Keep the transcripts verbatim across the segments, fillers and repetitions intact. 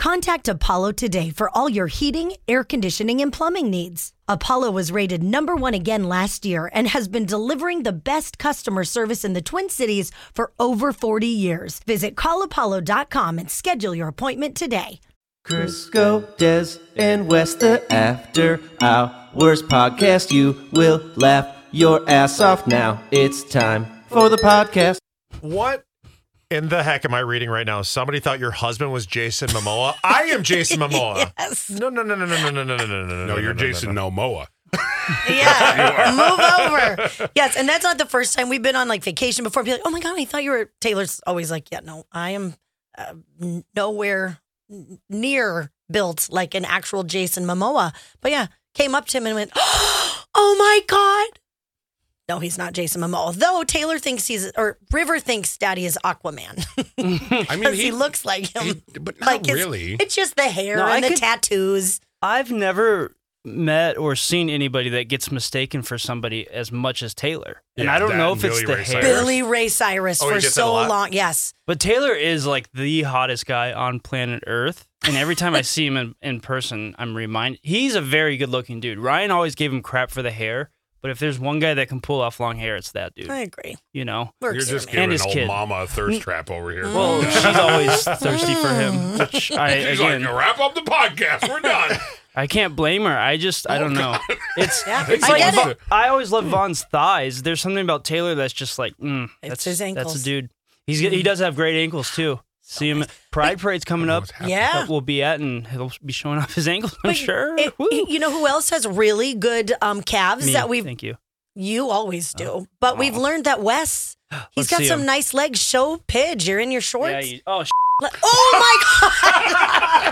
Contact Apollo today for all your heating, air conditioning, and plumbing needs. Apollo was rated number one again last year and has been delivering the best customer service in the Twin Cities for over forty years. Visit call apollo dot com and schedule your appointment today. Crisco, Des, and Wes, the After Hours podcast. You will laugh your ass off now. It's time for the podcast. What in the heck am I reading right now? Somebody thought your husband was Jason Momoa. I am Jason Momoa. Yes. No, no, no, no, no, no, no, no, no, no, no. No, you're Jason No Moa. Yeah, move over. Yes, and that's not the first time we've been on like vacation before. Be like, oh my God, I thought you were. Taylor's always like, yeah, no, I am uh, nowhere near built like an actual Jason Momoa. But yeah, came up to him and went, oh my God. No, he's not Jason Momoa. Though Taylor thinks he's, or River thinks Daddy is Aquaman. I mean, he, he looks like him. He, but not like really. It's, it's just the hair No, and I the could- tattoos. I've never met or seen anybody that gets mistaken for somebody as much as Taylor. And Yeah, I don't that know and if it's Billy the Ray hair. Cyrus. Billy Ray Cyrus Oh, he for gets that a so lot? long. Yes. But Taylor is like the hottest guy on planet Earth. And every time I see him in, in person, I'm reminded he's a very good looking dude. Ryan always gave him crap for the hair. But if there's one guy that can pull off long hair, it's that dude. I agree. You know? Works You're just here, man. And giving his old kid. mama a thirst trap over here. Well, she's always thirsty for him. Which I, She's again, like, wrap up the podcast. We're done. I can't blame her. I just, I don't know. It's, Yeah, it's I like, get Va- it. I always love Vaughn's thighs. There's something about Taylor that's just like, mm, It's that's his ankles. That's a dude. He's he does have great ankles too. See him. Pride Parade's coming up. Yeah. That we'll be at, and he'll be showing off his ankles. I'm But sure. it- Woo. you know who else has really good um, calves Me. that we've Thank you. you always do, but we've learned that Wes he's Let's got see some him. nice legs. Show Pidge, you're in your shorts. Yeah. You, oh, sh- Like, oh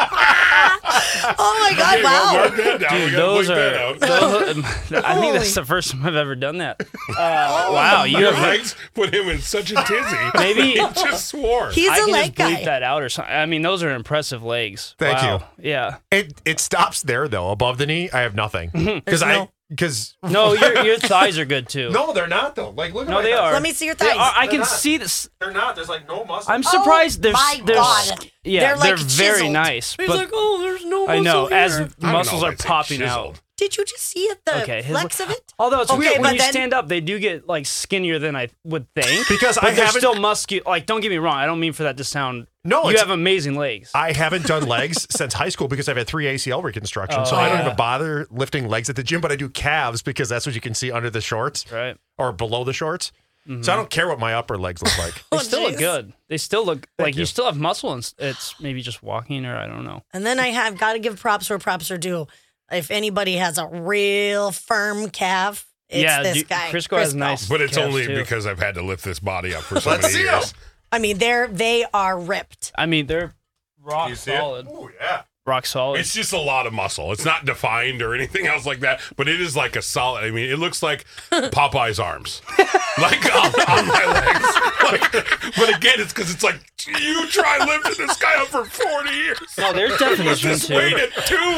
my god! oh my god! Okay, well, Wow! mark that down. We dude, gotta those bleep are. that out. Those, I think that's the first time I've ever done that. Uh, wow, you Your have legs put him in such a tizzy. Maybe- he just swore. He's I a can leg just bleep guy. that out or something. I mean, those are impressive legs. Thank Wow. you. Yeah. It it stops there though. Above the knee, I have nothing because I no- because No, your your thighs are good too. no, they're not though. Like look at No, my they thighs. are. Let me see your They thighs. are- I can not. see this. They're not. There's like no muscle. I'm surprised. There's, my there's, God. yeah, They're, like, very chiseled. nice. He's but like, oh, there's no I know muscle as here. I don't know muscles if are I'd say popping chiseled. out. Did you just see it? The Okay, his- flex of it? Although it's Okay, weird but when you then- stand up, they do get like skinnier than I would think. Because but I they're haven't- still muscular. Like, don't get me wrong. I don't mean for that to sound. No, you it's- have amazing legs. I haven't done legs since high school because I've had three A C L reconstructions. so Oh, I don't yeah. even bother lifting legs at the gym, but I do calves because that's what you can see under the shorts right. or below the shorts. So I don't care what my upper legs look like. They Oh, still look jeez. good. They still look like you. you. still have muscle, and s- it's maybe just walking, or I don't know. And then I have got to give props where props are due. If anybody has a real firm calf, it's yeah, this dude, guy. Crisco has nice. But it's calves, only too. because I've had to lift this body up for so Let's many see years. them. I mean, they're they are ripped. I mean, they're rock You see it? solid. Oh yeah. Rock solid. It's just a lot of muscle. It's not defined or anything else like that, but it is like a solid. I mean, it looks like Popeye's arms, like on, on my legs. Like, but again, it's because it's like you try lifting this guy up for forty years. no, there's He was definition just too. weight at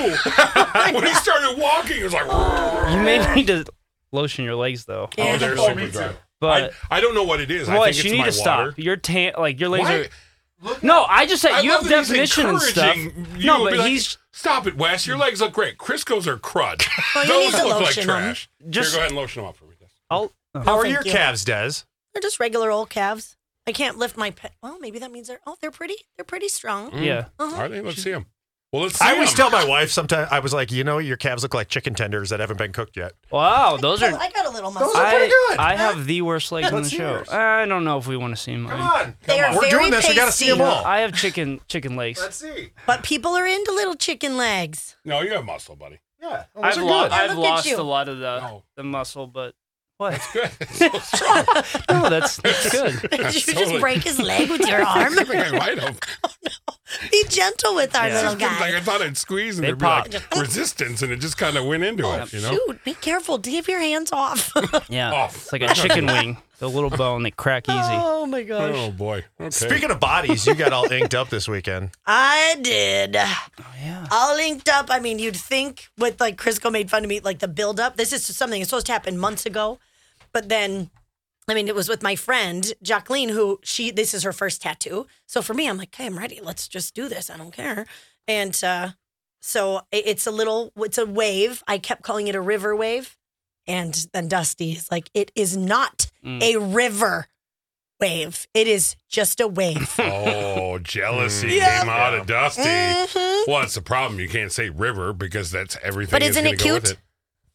two. When he started walking, it was like. You may need to lotion your legs though. Yeah. Oh, they're Oh, super me dry. too. But I, I don't know what it is. I Boy, think it's you need my to stop. water. Your tan, like your legs Why? are. No, I just said I you love have that he's definition and stuff. encouraging you No, to but be like, he's stop it, Wes. Your legs look great. Crisco's are crud. Well, you Those need to look like lotion 'em. trash. Just- Here, go ahead and lotion them up for me. Des. I'll. How are thank your you. calves, Des? They're just regular old calves. I can't lift my pe- well, maybe that means they're oh, they're pretty. They're pretty strong. Yeah. Uh-huh. Are they? Let's see them. Well, let's see I always 'em. tell my wife sometimes, I was like, you know, your calves look like chicken tenders that haven't been cooked yet. Wow, those are. I got a little muscle. Those are pretty I, good. I have the worst legs on the Let's see show. yours. I don't know if we want to see mine. Come on. They are We're very doing this. We got to see them pasty. all. I have chicken chicken legs. Let's see. But people are into little chicken legs. No, you have muscle, buddy. Yeah. Those I've, are lo- good. Yeah, I've look at lost you. a lot of the No. the muscle, but what? Good. It's so strong. No, that's that's good. Did you That's just totally- break his leg with your arm? I think I might have. Be gentle with our Yeah. little It's just guy. like I thought I'd squeeze and They there'd be like popped. resistance, and it just kind of went into it. You know. Shoot, be careful. Keep your hands off. Yeah, Off. it's like a chicken wing. The little bone, they crack easy. oh my gosh. Oh boy. Okay. Speaking of bodies, you got all inked up this weekend. I did. Oh yeah. All linked up. I mean, you'd think with like Crisco made fun of me, like the build up. This is something that's supposed to happen months ago. But then I mean, it was with my friend Jacqueline, who she this is her first tattoo. So for me, I'm like, hey, I'm ready. Let's just do this. I don't care. And uh, so it- it's a little, it's a wave. I kept calling it a river wave, and then Dusty is like, it is not Mm. a river wave. It is just a wave. Oh, jealousy Yeah. came out of Dusty. Mhm. Well, it's a problem. You can't say river because that's everything. But is isn't gonna it go with cute? it.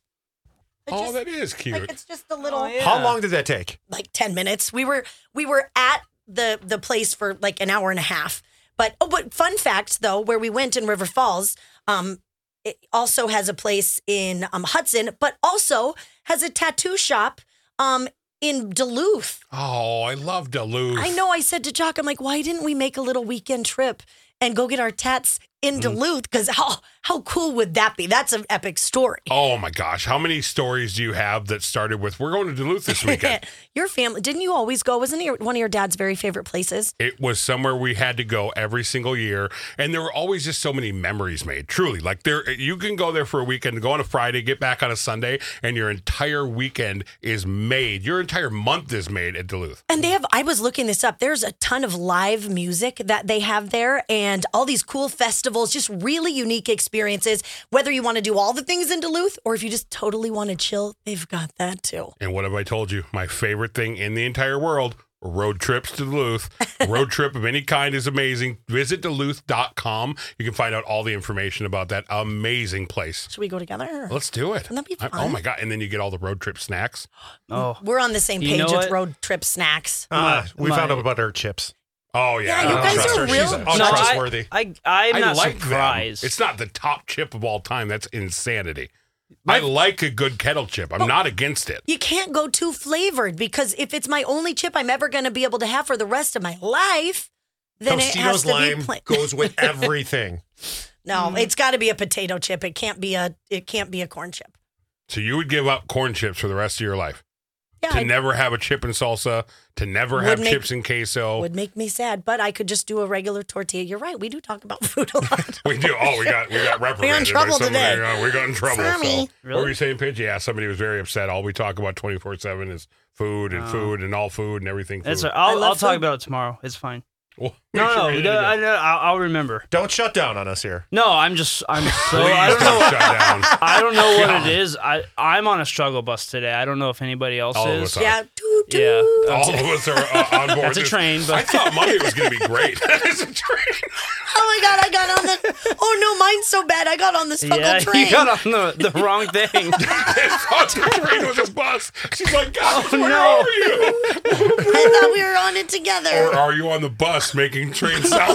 It Oh, just- that is cute. Like it's just a little. Oh, yeah. How long did that take? Like ten minutes. We were we were at the the place for like an hour and a half. But oh, but fun fact though, where we went in River Falls, um, it also has a place in um Hudson, but also has a tattoo shop um in Duluth. Oh, I love Duluth. I know. I said to Jock, I'm like, why didn't we make a little weekend trip and go get our tats in Duluth? Because how how cool would that be? That's an epic story. Oh my gosh, how many stories do you have that started with "We're going to Duluth this weekend"? Your family, didn't you always go? Wasn't it one of your dad's very favorite places? It was somewhere we had to go every single year, and there were always just so many memories made. Truly, like there, you can go there for a weekend, go on a Friday, get back on a Sunday, and your entire weekend is made. Your entire month is made at Duluth. And they have, I was looking this up. There's a ton of live music that they have there and all these cool festivals, just really unique experiences. Whether you want to do all the things in Duluth or if you just totally want to chill, they've got that too. And what have I told you? My favorite thing in the entire world. Road trips to Duluth. A road trip of any kind is amazing. Visit Duluth dot com. You can find out all the information about that amazing place. Should we go together? Let's do it. Wouldn't that be I- fun? oh my God. And then you get all the road trip snacks. Oh, We're on the same You page know with what? road trip snacks. Uh, we my- found out about her chips. Oh, yeah. Yeah, you I guys don't trust are her. real- She's No, untrustworthy. I, I, I'm I not like surprised. them. It's not the top chip of all time. That's insanity. I like a good kettle chip. I'm not against it. You can't go too flavored because if it's my only chip I'm ever going to be able to have for the rest of my life, then it has Tostitos to be lime plain. goes with everything. No, it's got to be a potato chip. It can't be a it can't be a corn chip. So you would give up corn chips for the rest of your life? Yeah, To I- never have a chip and salsa, to never Would have make- chips and queso. would make me sad, but I could just do a regular tortilla. You're right. We do talk about food a lot. We do. Oh, we got we got reprimanded trouble by somebody. today. Uh, we got in trouble. Sorry. So. What Really? were you saying, Pidge? Yeah, somebody was very upset. All we talk about twenty-four seven is food and Oh. food and all food and everything food. That's. I I'll, love I'll talk food. about it tomorrow. It's fine. Well, make No, sure no, we hit no, it I, again. no, I'll, I'll remember. Don't shut down on us here. No, I'm just. I'm so. Please I don't know. shut down. I don't know what God. it is. I I'm on a struggle bus today. I don't know if anybody else All of is. us are. yeah, doo, doo. Yeah. All of us are uh, on board. That's a this. train, but- I thought Monday was going to be great. It's a train. Oh my god, I got on the. Oh no, mine's so bad. I got on the struggle Yeah, train. you got on the, the wrong thing. I thought the train was a bus. She's like, God, Oh, where no. are you? I thought we were on it together. Or are you on the bus making train sounds?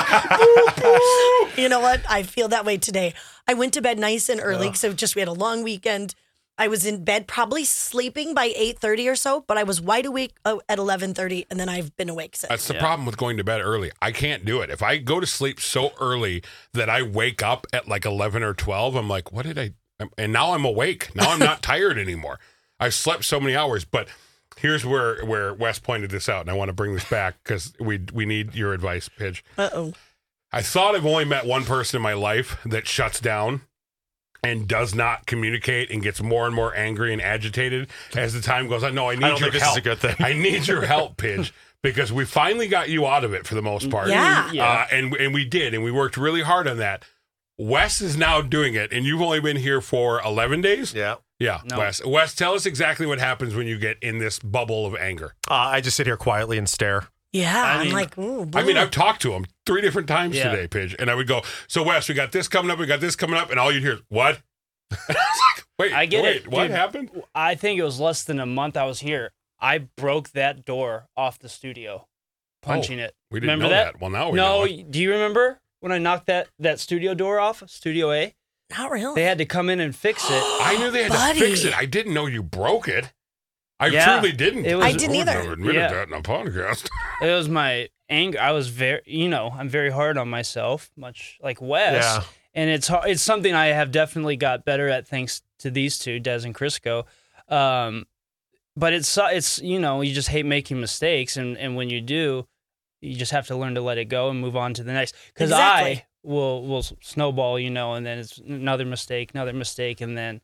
You know what? I feel that way today. I went to bed nice and early because just we had a long weekend. I was in bed probably sleeping by eight thirty or so, but I was wide awake uh, at eleven thirty, and then I've been awake since. That's the problem with going to bed early. I can't do it. If I go to sleep so early that I wake up at like eleven or twelve, I'm like, what did I? And now I'm awake. Now I'm not tired anymore. I slept so many hours. But here's where, where Wes pointed this out, and I want to bring this back because we, we need your advice, Pidge. Uh-oh. I thought I've only met one person in my life that shuts down and does not communicate and gets more and more angry and agitated as the time goes on. No, I need I don't your think this help. is a good thing. I need your help, Pidge, because we finally got you out of it for the most part. Yeah. Yeah. Uh, and, and we did, and we worked really hard on that. Wes is now doing it, and you've only been here for eleven days? Yeah. Yeah, No. Wes. Wes, tell us exactly what happens when you get in this bubble of anger. Uh, I just sit here quietly and stare. Yeah, I I'm mean- like, ooh, I mean, boo. I've talked to him three different times Yeah. today, Pidge, and I would go, so Wes, we got this coming up, we got this coming up, and all you'd hear is, what? And I was like, wait, I get wait, it, what dude. happened? I think it was less than a month I was here. I broke that door off the studio, punching it. We didn't Remember know that? that. Well, now we no, know it. do you remember when I knocked that that studio door off, Studio A? not really. They had to come in and fix it. I knew they had Buddy. to fix it. I didn't know you broke it. I Yeah. truly didn't. It was- I didn't would either. never admitted Yeah. that in a podcast. It was my anger. I was very, you know, I'm very hard on myself, much like Wes. Yeah. And it's har- it's something I have definitely got better at thanks to these two, Des and Crisco. Um, but it's it's you know you just hate making mistakes, and, and when you do, you just have to learn to let it go and move on to the next. Because Exactly. I will will snowball, you know, and then it's another mistake, another mistake, and then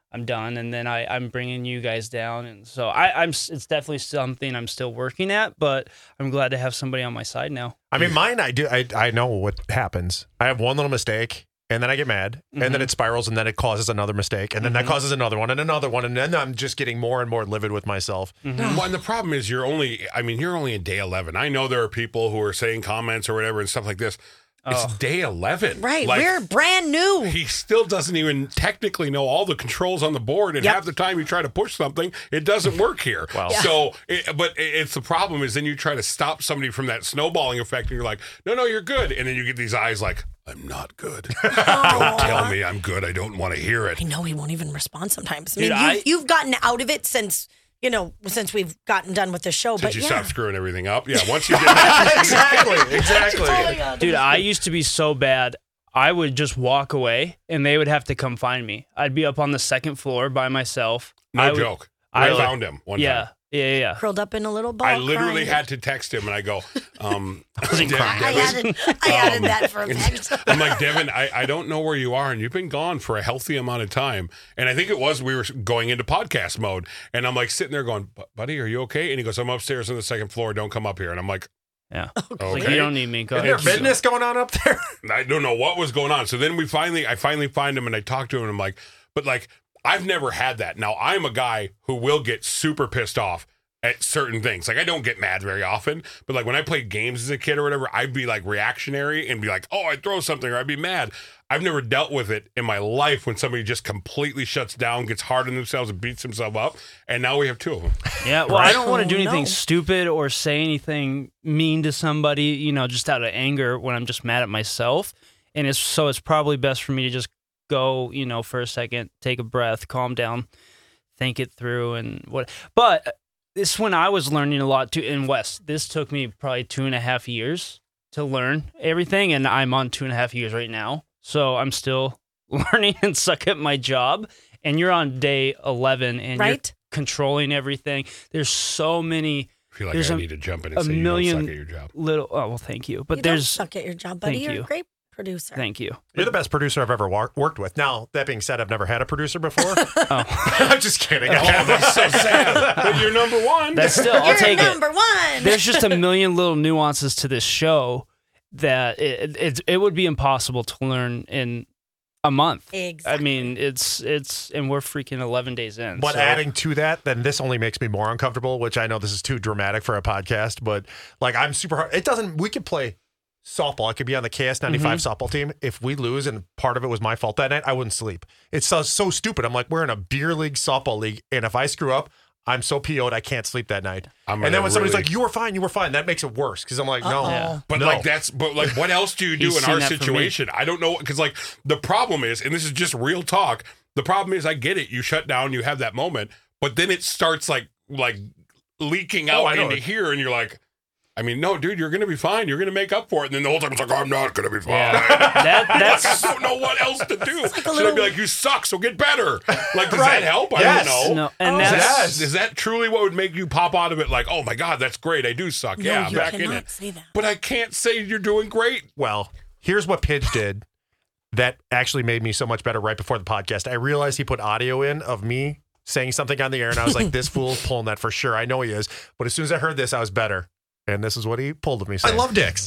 I'm done, and then I, I'm bringing you guys down, and so I, I'm. It's definitely something I'm still working at, but I'm glad to have somebody on my side now. I mean, mine, I do. I I know what happens. I have one little mistake, and then I get mad, and Mm-hmm. then it spirals, and then it causes another mistake, and then that causes another one, and another one, and then I'm just getting more and more livid with myself. Mm-hmm. Well, and the problem is you're only, I mean, you're only in day eleven. I know there are people who are saying comments or whatever and stuff like this. It's Oh. day eleven. Right. Like, We're brand new. he still doesn't even technically know all the controls on the board, and Yep. half the time you try to push something, it doesn't work here. Wow. Yeah. So, it, but it- it's the problem is then you try to stop somebody from that snowballing effect, and you're like, no, no, you're good, and then you get these eyes like, I'm not good. Don't tell me I'm good. I don't want to hear it. I know he won't even respond sometimes. I Dude, mean, I- you've, you've gotten out of it since, you know, since we've gotten done with the show. Did but you yeah. stop screwing everything up? Yeah. Once you get that, exactly, exactly. Dude, I used to be so bad. I would just walk away, and they would have to come find me. I'd be up on the second floor by myself. no I would- joke. I I would- found him one Yeah, time. yeah, yeah, yeah. Curled up in a little ball. I literally crying. had to text him, and I go, um, wasn't Dev- crying. I Devin- added, I added Um, that for a fact. I'm like, Devin, I, I don't know where you are, and you've been gone for a healthy amount of time. And I think it was we were going into podcast mode, and I'm like sitting there going, buddy, are you okay? And he goes, I'm upstairs on the second floor. Don't come up here. And I'm like, Yeah. It's okay. like, you don't need me. Go Is there ahead. business going on up there? I don't know what was going on. So then we finally, I finally find him, and I talk to him, and I'm like, but like, I've never had that. Now, I'm a guy who will get super pissed off at certain things. Like, I don't get mad very often, but like when I played games as a kid or whatever, I'd be like reactionary and be like, oh, I'd throw something or I'd be mad. I've never dealt with it in my life when somebody just completely shuts down, gets hard on themselves, and beats themselves up. And now we have two of them. Yeah, well, I don't want to do Oh, anything no. stupid or say anything mean to somebody, you know, just out of anger when I'm just mad at myself. And it's so it's probably best for me to just go, you know, for a second, take a breath, calm down, think it through, and what. But this when I was learning a lot too in West. This took me probably two and a half years to learn everything, and I'm on two and a half years right now. So I'm still learning and suck at my job. And you're on day eleven, and you're Right? controlling everything. There's so many I feel like There's I a- need to jump in and a say million you don't suck at your job. little. Oh well, thank you. But you there's don't suck at your job, buddy. Thank You're you. a great producer. thank you. You're the best producer I've ever war- worked with. Now, that being said, I've never had a producer before. Oh, I'm just kidding. Oh, that's so sad. But you're number one. that's still. I'll You're take it. number one. There's just a million little nuances to this show that it it, it would be impossible to learn in a month. Exactly. I mean, it's it's and we're freaking eleven days in. But so- adding to that, then this only makes me more uncomfortable, which I know this is too dramatic for a podcast, but like I'm super hard. It doesn't, we could play softball. I could be on the K S ninety-five softball team. If we lose and part of it was my fault that night, I wouldn't sleep. It's so, so stupid. I'm like, we're in a beer league softball league. And if I screw up, I'm so P O'd I can't sleep that night. I'm And then gonna when somebody's really- like, you were fine, you were fine, that makes it worse. Cause I'm like, no. Yeah. But no. like that's but like what else do you do He's in seen our that from me. situation? I don't know because like the problem is, and this is just real talk. The problem is, I get it. You shut down, you have that moment, but then it starts like like leaking Oh, out I know. into here, and you're like, I mean, no, dude, you're gonna be fine. You're gonna make up for it. And then the whole time it's like, I'm not gonna be fine. Yeah. that Like, that's I don't know what else to do. like a Should I little- be like, you suck, so get better? Like, does Right. that help? I Yes. don't know. no, and Oh, that's Yes. Is that truly what would make you pop out of it? Like, oh my God, that's great. I do suck. No, yeah, I'm you back in cannot it. say that. But I can't say you're doing great. Well, here's what Pidge did that actually made me so much better right before the podcast. I realized he put audio in of me saying something on the air, and I was like, this fool's pulling that for sure. I know he is. But as soon as I heard this, I was better. And this is what he pulled of me. I love dicks.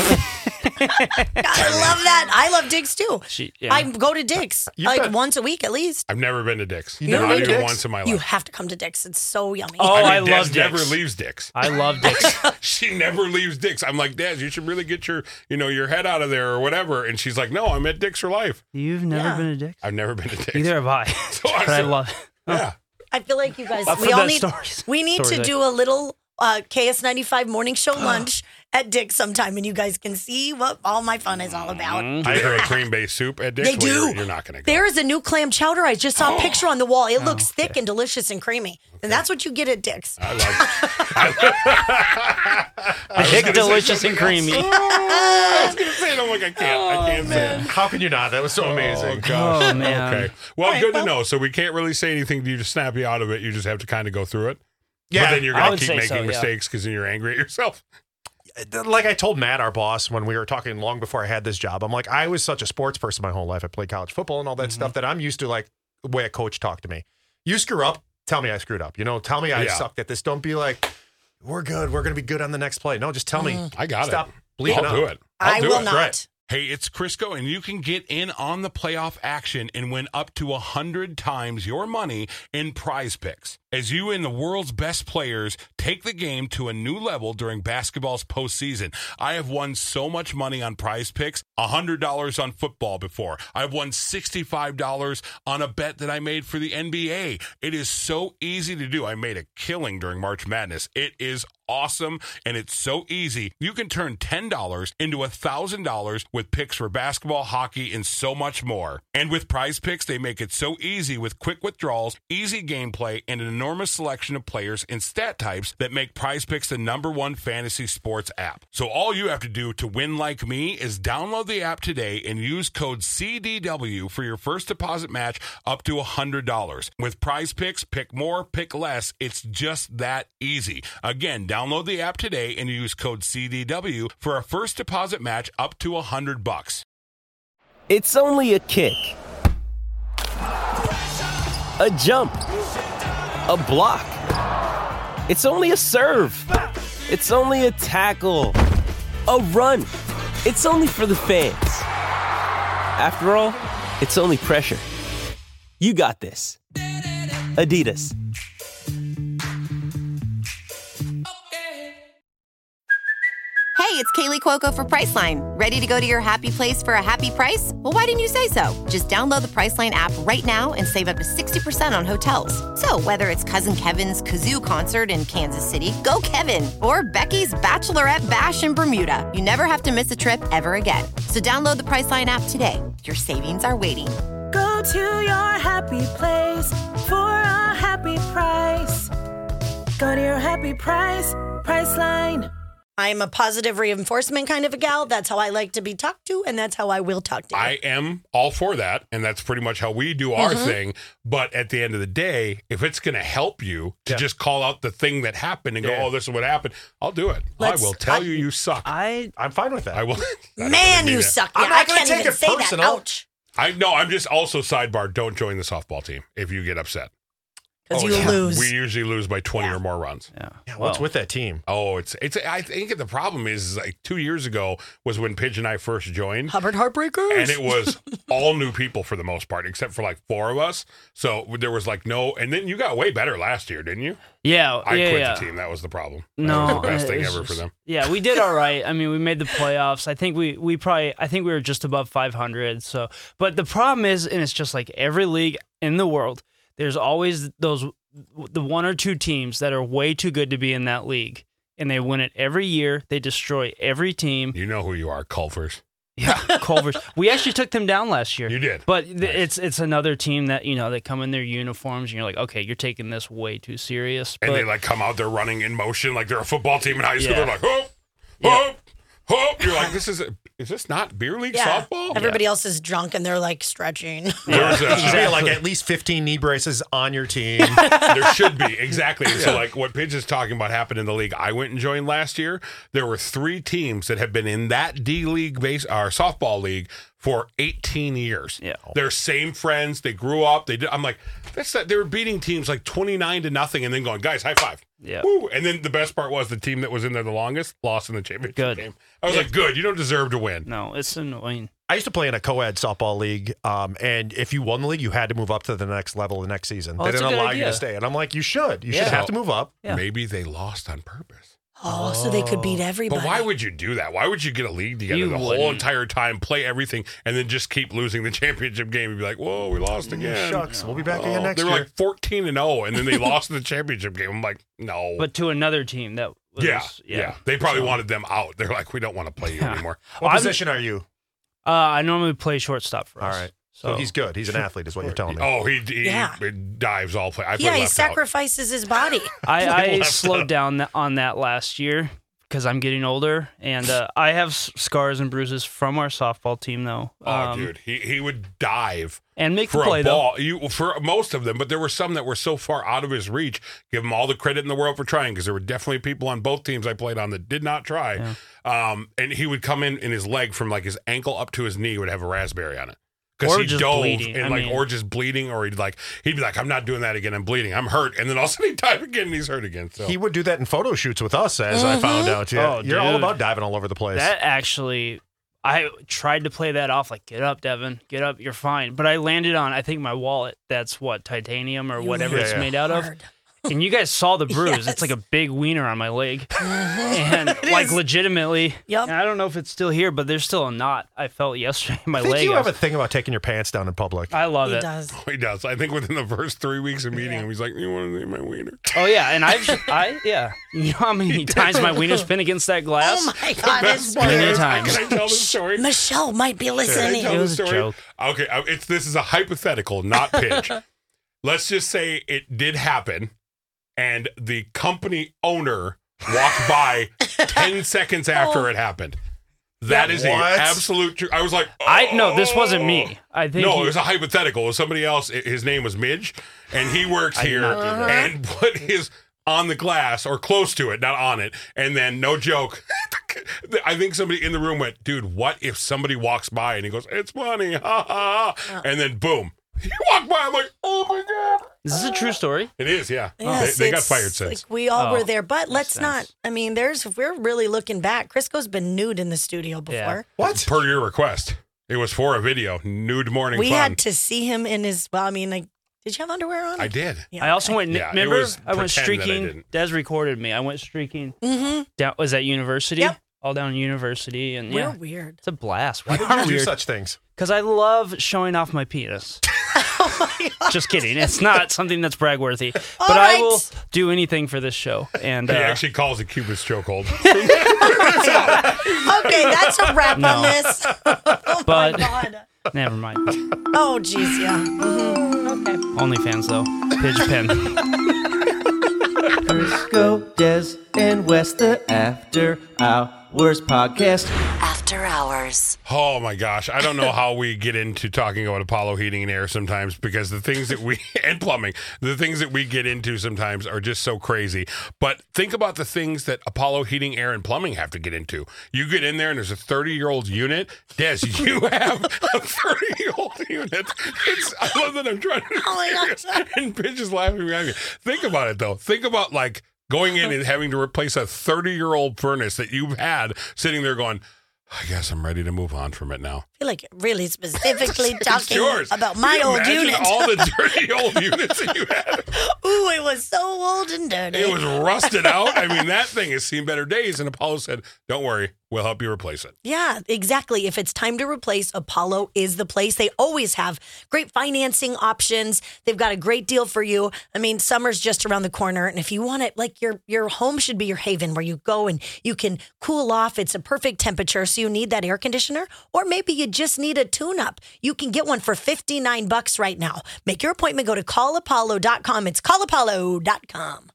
God, I love that. I love Dick's too. she, yeah. I go to Dick's You like bet. once a week at least. I've never been to Dick's. You never Not been to even Dick's? once in my life. You have to come to Dick's. It's so yummy. Oh, I, I mean, love Des never Dick's. leaves Dick's. I love Dick's. She never leaves Dick's. I'm like, Des, you should really get your, you know, your head out of there or whatever. And she's like, no, I'm at Dick's for life. You've never Yeah. been to Dick's? I've never been to Dick's. Either have I. So I but I said- love it. Yeah. I feel like you guys. I've we heard all that need. stories. We need Stories to like- do a little uh, K S ninety-five morning show lunch at Dick's sometime, and you guys can see what all my fun is all about. Mm-hmm. Do they have a cream based soup at Dick's? They Well, do. You're, you're not going to go. There is a new clam chowder. I just saw a picture on the wall. It looks Oh, okay. thick and delicious and creamy, and that's what you get at Dick's. I like Thick, delicious, and creamy. I was going to say it. I'm like, I can't. I can't say it. How can you not? That was so Oh, amazing. gosh. Oh, man. Okay. Well, right, good well- to know. So we can't really say anything to you to snap you out of it. You just have to kind of go through it. Yeah. But then you're I going would to keep say making so, yeah. mistakes because then you're angry at yourself. Like I told Matt, our boss, when we were talking long before I had this job, I'm like, I was such a sports person my whole life. I played college football and all that stuff that I'm used to like, the way a coach talked to me. You screw up, tell me I screwed up. You know, tell me I Yeah. sucked at this. Don't be like, we're good. We're going to be good on the next play. No, just tell me. I got Stop it. bleeding I'll out. do it. I'll I do will it. not. Right. Hey, it's Crisco, and you can get in on the playoff action and win up to one hundred times your money in Prize Picks. As you and the world's best players take the game to a new level during basketball's postseason. I have won so much money on Prize Picks, one hundred dollars on football before. I've won sixty-five dollars on a bet that I made for the N B A. It is so easy to do. I made a killing during March Madness. It is awesome, and it's so easy. You can turn ten dollars into one thousand dollars with picks for basketball, hockey, and so much more. And with Prize Picks, they make it so easy with quick withdrawals, easy gameplay, and an enormous selection of players and stat types that make Prize Picks the number one fantasy sports app. So all you have to do to win like me is download the app today and use code C D W for your first deposit match up to one hundred dollars. With Prize Picks, pick more, pick less. It's just that easy. Again, download the app today and use code C D W for a first deposit match up to one hundred bucks. It's only a kick, a jump, a block. It's only a serve. It's only a tackle, a run. It's only for the fans. After all, it's only pressure. You got this. Adidas. Hey, it's Kaylee Cuoco for Priceline. Ready to go to your happy place for a happy price? Well, why didn't you say so? Just download the Priceline app right now and save up to sixty percent on hotels. So whether it's Cousin Kevin's Kazoo Concert in Kansas City, go Kevin, or Becky's Bachelorette Bash in Bermuda, you never have to miss a trip ever again. So download the Priceline app today. Your savings are waiting. Go to your happy place for a happy price. Go to your happy price, Priceline. I'm a positive reinforcement kind of a gal. That's how I like to be talked to, and that's how I will talk to you. I am all for that, and that's pretty much how we do our Mm-hmm. thing. But at the end of the day, if it's going to help you to Yeah. just call out the thing that happened and Yeah. go, oh, this is what happened, I'll do it. Let's- I will tell I- you you suck. I I'm fine with that. I will. I don't Man, mean you it. suck. I'm Yeah, not I gonna can't take even it say that. personal. Ouch. I no, I'm just also sidebar. Don't join the softball team if you get upset. Because Oh, you yeah. lose. We usually lose by twenty or more runs. yeah. Yeah, what's Well, with that team? Oh, it's it's. I think the problem is, is like two years ago was when Pidge and I first joined. Hubbard Heartbreakers. And it was all new people for the most part, except for like four of us. So there was like no. And then you got way better last year, didn't you? Yeah, I yeah, quit yeah. the team. That was the problem. That No, was the best uh, thing it's ever for just- them. Yeah, we did all right. I mean, we made the playoffs. I think we we probably I think we were just above five hundred. So, but the problem is, and it's just like every league in the world, there's always those the one or two teams that are way too good to be in that league, and they win it every year. They destroy every team. You know who you are, Culvers. Yeah, Culver's. We actually took them down last year. You did. But th- it's it's another team that, you know, they come in their uniforms and you're like, okay, you're taking this way too serious. And But they like come out there running in motion like they're a football team in high school. Yeah. They're like, hope, Yeah. hope, hope. You're like, this is a, is this not beer league yeah. softball? Everybody else is drunk and they're like stretching. There's a- You should be like at least fifteen knee braces on your team. There should be, exactly. And so, like, what Pidge is talking about happened in the league I went and joined last year. There were three teams that had been in that D League base or softball league for eighteen years. Yeah. They're same friends. They grew up. They did. I'm like, that's that. They were beating teams like twenty-nine to nothing and then going, guys, high five. Yeah. Woo. And then the best part was the team that was in there the longest lost in the championship Good. game. I was like, good. You don't deserve to win. no, it's annoying. I used to play in a co-ed softball league, um, and if you won the league, you had to move up to the next level the next season. Oh, they that's a didn't good allow you idea. to stay, and I'm like, you should. You Yeah. should have to move up. Yeah. Maybe they lost on purpose. Oh, so they could beat everybody. But why would you do that? Why would you get a league together You the whole wouldn't. entire time, play everything, and then just keep losing the championship game and be like, whoa, we lost again. Shucks, we'll be back Oh, again next they were year. like fourteen and oh, and then they lost the championship game. I'm like, no. But to another team that was, yeah, yeah, They probably So- wanted them out. They're like, we don't want to play you Yeah. anymore. what Well, I'm- position are you? Uh, I normally play shortstop for All us. right. So, So he's good. He's an athlete, is what you're telling me. Oh, he, he Yeah. dives all play. I play Yeah, he left out. sacrifices his body. I, I left slowed out. down that, on that last year because I'm getting older, and uh, I have s- scars and bruises from our softball team, though. Oh, Um, dude, he he would dive and make for the play a though. ball. You for most of them, but there were some that were so far out of his reach. Give him all the credit in the world for trying, because there were definitely people on both teams I played on that did not try. Um, and he would come in, and his leg from like his ankle up to his knee would have a raspberry on it, Because Or he just dove bleeding, and I like, mean- or just bleeding, or he'd like, he'd be like, I'm not doing that again. I'm bleeding. I'm hurt. And then all of a sudden he'd dive again and he's hurt again. So He would do that in photo shoots with us, as I found out. Yeah, Oh, you're all dude. about diving all over the place. That actually, I tried to play that off like, get up, Devin, get up, you're fine. But I landed on, I think, my wallet. That's what, titanium or whatever Yeah, it's yeah. made out of. Hard. And you guys saw the bruise. Yes. It's like a big wiener on my leg. And like is. legitimately, Yep. and I don't know if it's still here, but there's still a knot I felt yesterday in my I think leg. you I, have a was- thing about taking your pants down in public. I love He it. does. he does. I think within the first three weeks of meeting him, he's like, you want to see my wiener? Oh yeah, and I've, I yeah. You know how many times my wiener's been against that glass? Oh my God, it's Many weird. times. Can I tell the story? Michelle might be Can I listening. tell It the was a story? joke. Okay, uh, it's this is a hypothetical, not pitch. Let's just say it did happen, and the company owner walked by ten seconds after it happened. That is a What? absolute truth. I was like, I no, this wasn't "Oh." me. I think No, he- it was a hypothetical. It was somebody else. I- His name was Midge, and he works I did here not do that. and put his on the glass or close to it, not on it. And then, no joke, I think somebody in the room went, "Dude, what if somebody walks by?" And he goes, "It's funny, ha ha." ha." And then, boom, he walked by. I'm like, "Oh my God!" Is this a true story? It is, yeah. Yes, they they got it's fired since. Like we all Oh, were there, but let's sense. not. I mean, there's if we're really looking back. Crisco's been nude in the studio before. Yeah. What? Per your request, it was for a video, nude morning We fun. had to see him in his. Well, I mean, like, did you have underwear on? I did. Yeah, I also went. Yeah, it remember, was I went pretend that I streaking. didn't. Des recorded me. I went streaking. Mm-hmm. Down was at university. Yep. All down university, and We're yeah, weird. it's a blast. Why We did you are do weird such things? because I love showing off my penis. Oh my God. Just kidding. It's not something that's bragworthy, but All I right. will do anything for this show. And He uh, actually calls it Cupid's chokehold. Okay, that's a wrap No. on this. Oh But- my God. never mind. Oh, geez, yeah. Mhm. Okay. OnlyFans though. Pidge pen. Crisco, Des, and West, the After Hours Podcast. After Hours. Oh my gosh. I don't know how we get into talking about Apollo heating and air sometimes, because the things that we, and plumbing, the things that we get into sometimes are just so crazy. But think about the things that Apollo heating, air, and plumbing have to get into. You get in there and there's a thirty year old unit. Des, you have a thirty year old unit. It's, I love that I'm trying to be Oh my serious. And Pitch is laughing behind me. Think about it though. Think about like going in and having to replace a thirty year old furnace that you've had sitting there going, I guess I'm ready to move on from it now. I feel like really specifically It's talking yours. about my Can you old imagine unit. all the dirty old units that you had. Ooh, it was so old and dirty. It was rusted out. I mean, that thing has seen better days. And Apollo said, don't worry, we'll help you replace it. Yeah, exactly. If it's time to replace, Apollo is the place. They always have great financing options. They've got a great deal for you. I mean, summer's just around the corner, and if you want it, like your your home should be your haven where you go and you can cool off. It's a perfect temperature, so you need that air conditioner, or maybe you just need a tune-up. You can get one for fifty-nine bucks right now. Make your appointment. Go to call apollo dot com. It's call apollo dot com.